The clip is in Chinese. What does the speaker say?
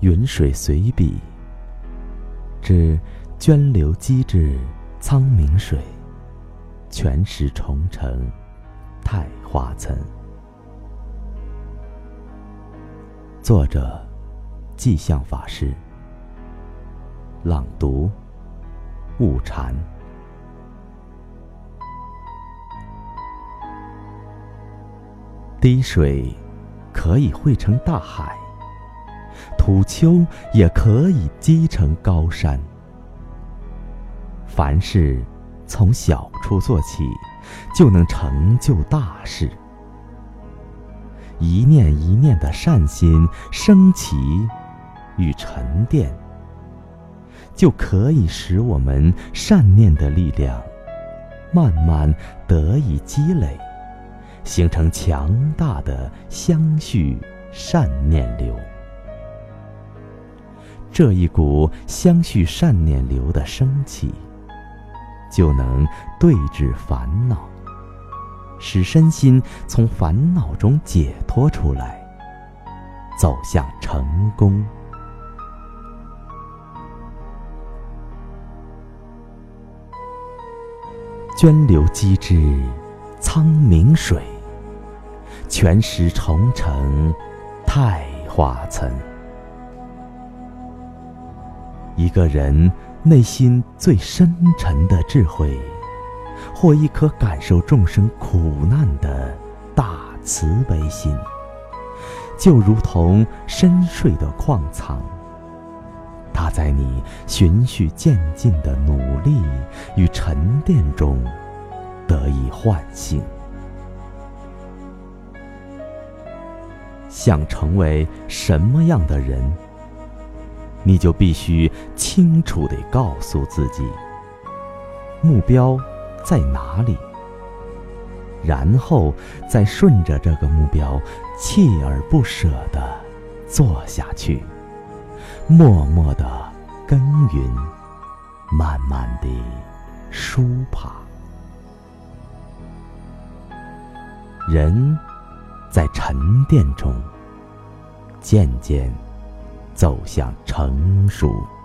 云水随笔，至涓流机至苍冥水，泉石重成太华岑。作者寂相法师，朗读悟禅。滴水可以汇成大海，土丘也可以积成高山。凡事从小处做起，就能成就大事。一念一念的善心升起与沉淀，就可以使我们善念的力量慢慢得以积累，形成强大的相续善念流。这一股相续善念流的升起，就能对治烦恼，使身心从烦恼中解脱出来，走向成功。涓流机至苍冥水，泉石重成太华岑。一个人内心最深沉的智慧，或一颗感受众生苦难的大慈悲心，就如同深邃的矿藏，它在你循序渐进的努力与沉淀中得以唤醒。想成为什么样的人，你就必须清楚地告诉自己目标在哪里，然后再顺着这个目标锲而不舍地做下去，默默地耕耘，慢慢地舒爬。人在沉淀中渐渐走向成熟。